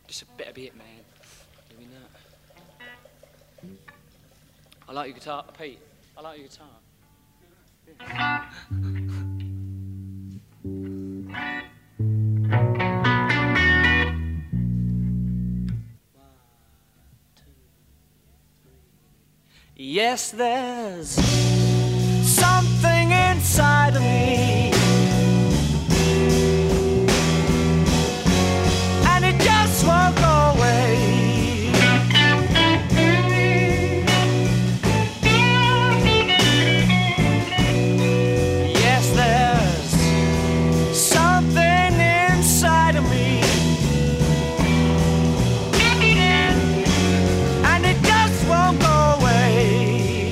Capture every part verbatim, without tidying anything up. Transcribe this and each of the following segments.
Just a bit of it, man. Doing that. I like your guitar, Pete. I like your guitar. Yeah. Yes, there's something inside of me, and it just won't go away. Yes, there's something inside of me, and it just won't go away.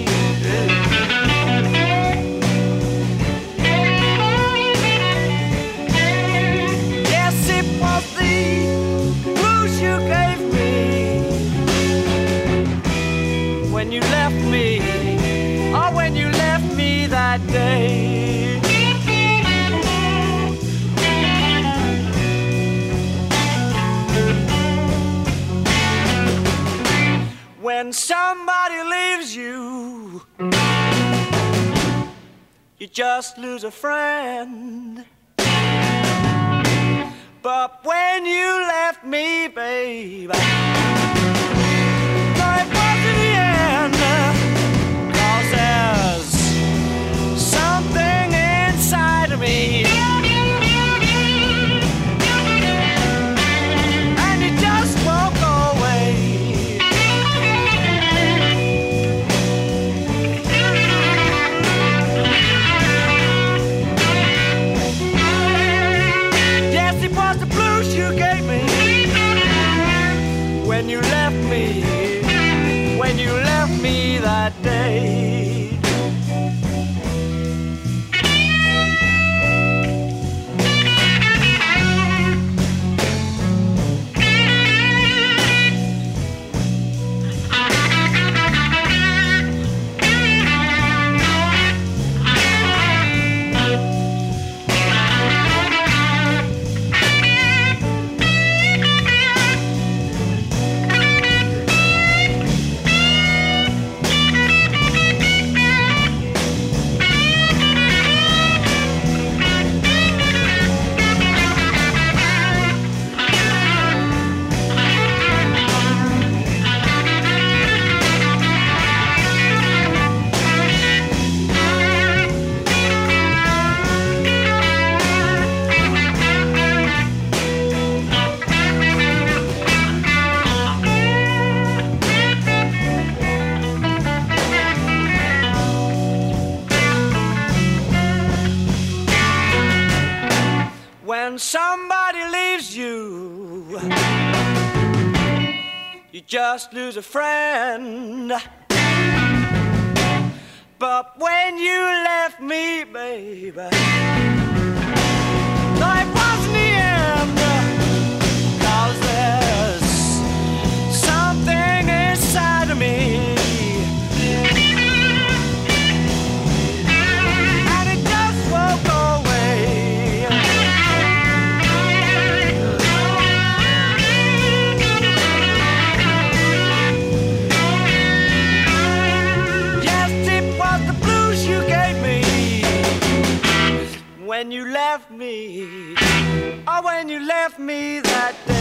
When you left me, or when you left me that day. When somebody leaves you, you just lose a friend. But when you left me, babe, me, and it just won't go away. Yes, it was the blues you gave me when you left me, when you left me that day. When somebody leaves you, you just lose a friend. But when you left me, baby, life wasn't the end. 'Cause there's something inside of me, and it just won't go away. When you left me, oh, when you left me that day.